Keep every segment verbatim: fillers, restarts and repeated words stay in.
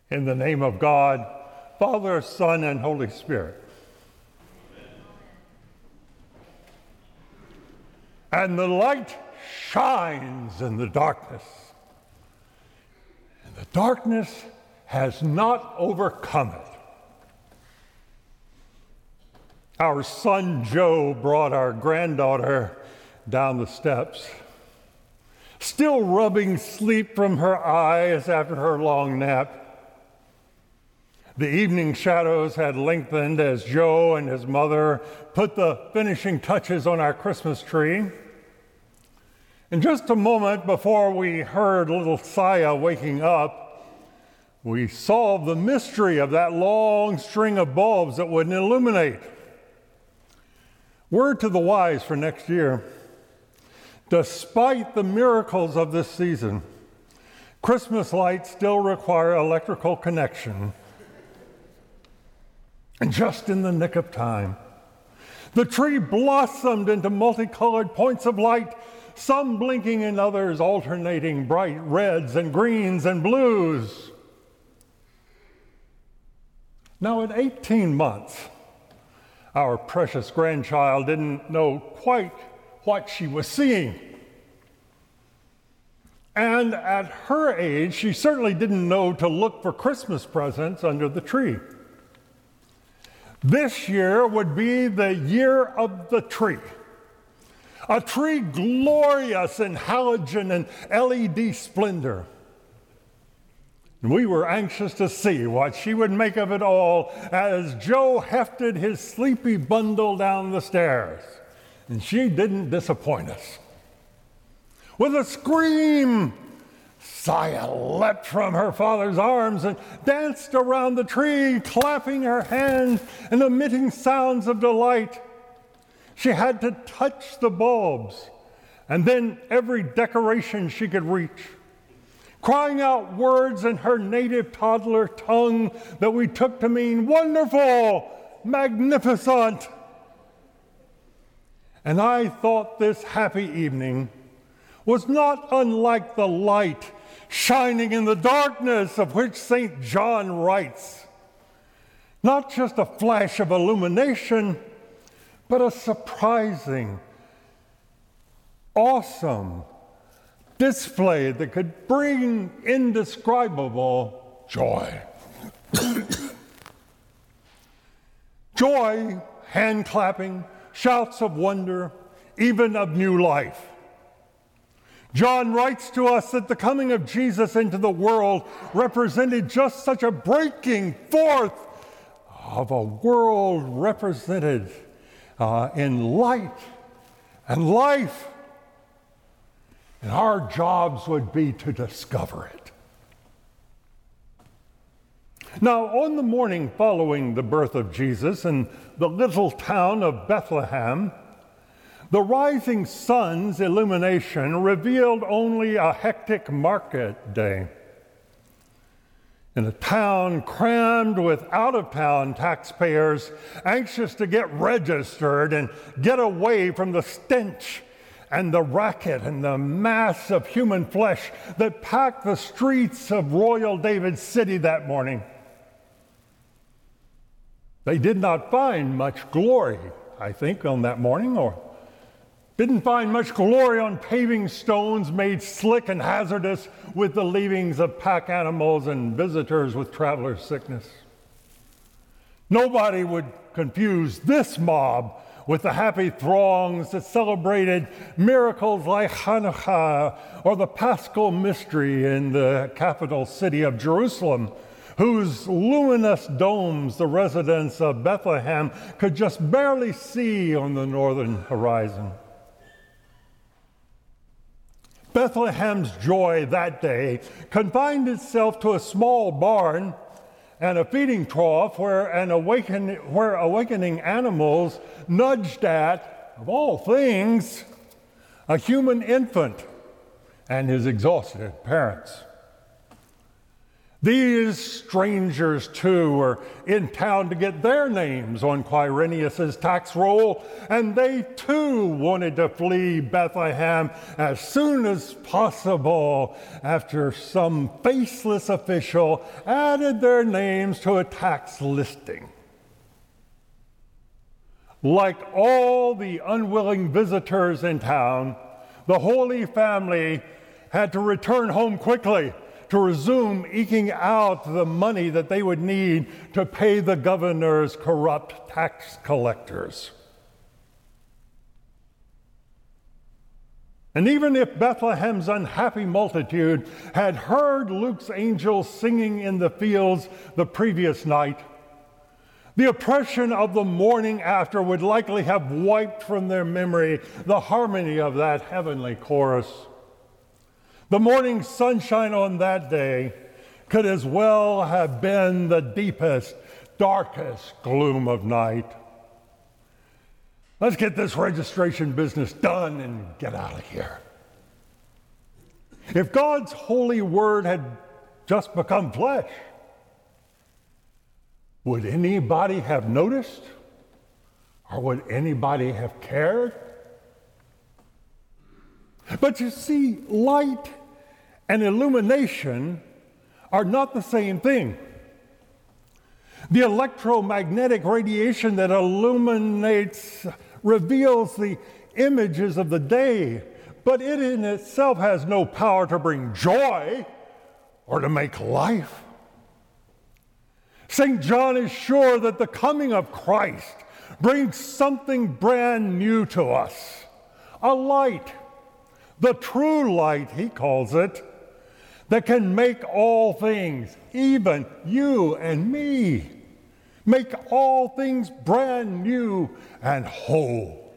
In the name of God, Father, Son, and Holy Spirit. Amen. And the light shines in the darkness, and the darkness has not overcome it. Our son Joe brought our granddaughter down the steps, still rubbing sleep from her eyes after her long nap. The evening shadows had lengthened as Joe and his mother put the finishing touches on our Christmas tree. And just a moment before we heard little Saya waking up, we solved the mystery of that long string of bulbs that wouldn't illuminate. Word to the wise for next year: despite the miracles of this season, Christmas lights still require electrical connection. And just in the nick of time, the tree blossomed into multicolored points of light, some blinking and others alternating bright reds and greens and blues. Now, at eighteen months, our precious grandchild didn't know quite what she was seeing. And at her age, she certainly didn't know to look for Christmas presents under the tree. This year would be the year of the tree. A tree glorious in halogen and L E D splendor. And we were anxious to see what she would make of it all as Joe hefted his sleepy bundle down the stairs. And she didn't disappoint us. With a scream, Saya leapt from her father's arms and danced around the tree, clapping her hands and emitting sounds of delight. She had to touch the bulbs and then every decoration she could reach, crying out words in her native toddler tongue that we took to mean wonderful, magnificent. And I thought this happy evening was not unlike the light shining in the darkness of which Saint John writes. Not just a flash of illumination, but a surprising, awesome display that could bring indescribable joy. Joy, hand clapping, shouts of wonder, even of new life. John writes to us that the coming of Jesus into the world represented just such a breaking forth of a world represented uh, in light and life. And our jobs would be to discover it. Now, on the morning following the birth of Jesus in the little town of Bethlehem, the rising sun's illumination revealed only a hectic market day. In a town crammed with out-of-town taxpayers anxious to get registered and get away from the stench and the racket and the mass of human flesh that packed the streets of Royal David City that morning. They did not find much glory, I think, on that morning, or didn't find much glory on paving stones made slick and hazardous with the leavings of pack animals and visitors with traveler's sickness. Nobody would confuse this mob with the happy throngs that celebrated miracles like Hanukkah or the Paschal mystery in the capital city of Jerusalem, whose luminous domes the residents of Bethlehem could just barely see on the northern horizon. Bethlehem's joy that day confined itself to a small barn and a feeding trough where, an awaken, where awakening animals nudged at, of all things, a human infant and his exhausted parents. These strangers, too, were in town to get their names on Quirinius's tax roll, and they, too, wanted to flee Bethlehem as soon as possible after some faceless official added their names to a tax listing. Like all the unwilling visitors in town, the Holy Family had to return home quickly to resume eking out the money that they would need to pay the governor's corrupt tax collectors. And even if Bethlehem's unhappy multitude had heard Luke's angels singing in the fields the previous night, the oppression of the morning after would likely have wiped from their memory the harmony of that heavenly chorus. The morning sunshine on that day could as well have been the deepest, darkest gloom of night. Let's get this registration business done and get out of here. If God's holy word had just become flesh, would anybody have noticed? Or would anybody have cared? But you see, light and illumination are not the same thing. The electromagnetic radiation that illuminates reveals the images of the day, but it in itself has no power to bring joy or to make life. Saint John is sure that the coming of Christ brings something brand new to us, a light. The true light, he calls it, that can make all things, even you and me, make all things brand new and whole.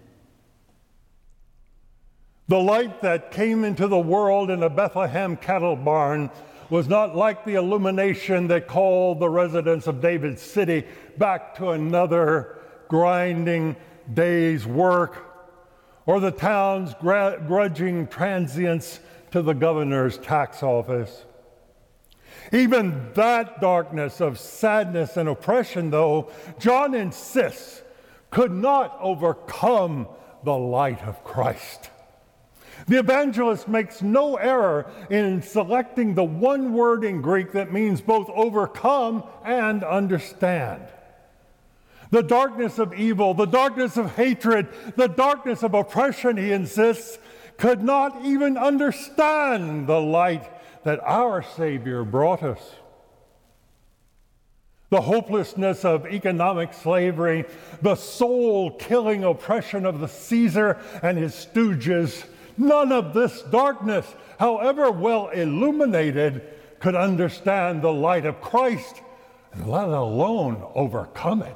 The light that came into the world in a Bethlehem cattle barn was not like the illumination that called the residents of David's city back to another grinding day's work, or the town's grudging transients to the governor's tax office. Even that darkness of sadness and oppression, though, John insists, could not overcome the light of Christ. The evangelist makes no error in selecting the one word in Greek that means both overcome and understand. The darkness of evil, the darkness of hatred, the darkness of oppression, he insists, could not even understand the light that our Savior brought us. The hopelessness of economic slavery, the soul-killing oppression of the Caesar and his stooges, none of this darkness, however well illuminated, could understand the light of Christ, and let alone overcome it.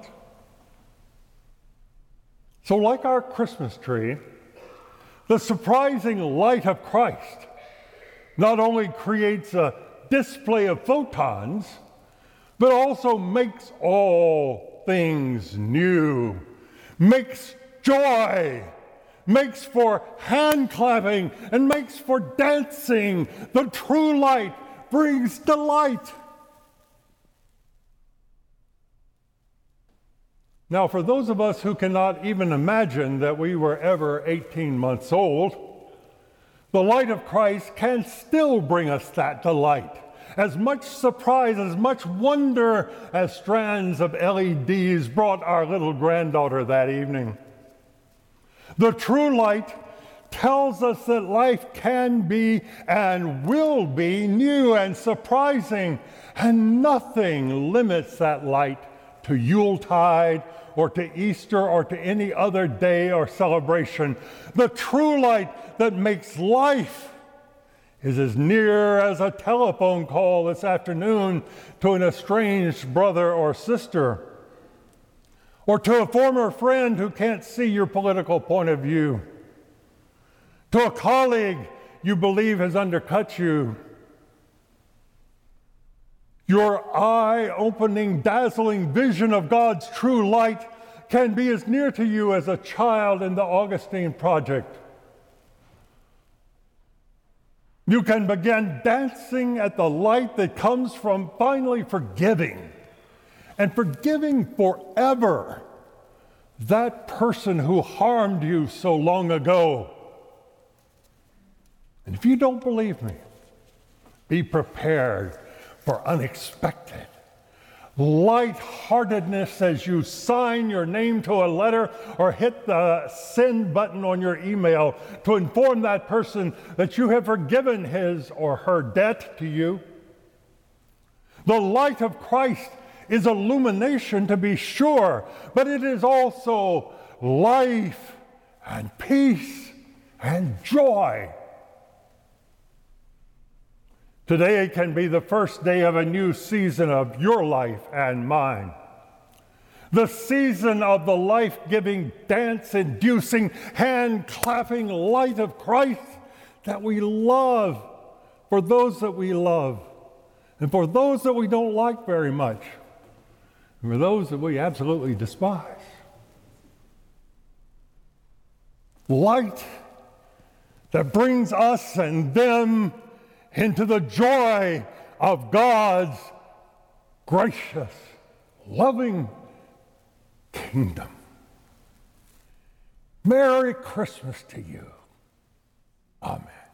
So like our Christmas tree, the surprising light of Christ not only creates a display of photons, but also makes all things new, makes joy, makes for hand clapping, and makes for dancing. The true light brings delight. Now, for those of us who cannot even imagine that we were ever eighteen months old, the light of Christ can still bring us that delight. As much surprise, as much wonder as strands of L E Ds brought our little granddaughter that evening. The true light tells us that life can be and will be new and surprising, and nothing limits that light to Yuletide or to Easter or to any other day or celebration. The true light that makes life is as near as a telephone call this afternoon to an estranged brother or sister, or to a former friend who can't see your political point of view, to a colleague you believe has undercut you. Your eye-opening, dazzling vision of God's true light can be as near to you as a child in the Augustine Project. You can begin dancing at the light that comes from finally forgiving, and forgiving forever that person who harmed you so long ago. And if you don't believe me, be prepared for unexpected lightheartedness as you sign your name to a letter or hit the send button on your email to inform that person that you have forgiven his or her debt to you. The light of Christ is illumination, to be sure, but it is also life and peace and joy. Today can be the first day of a new season of your life and mine. The season of the life-giving, dance-inducing, hand-clapping light of Christ that we love for those that we love, and for those that we don't like very much, and for those that we absolutely despise. Light that brings us and them into the joy of God's gracious, loving kingdom. Merry Christmas to you. Amen.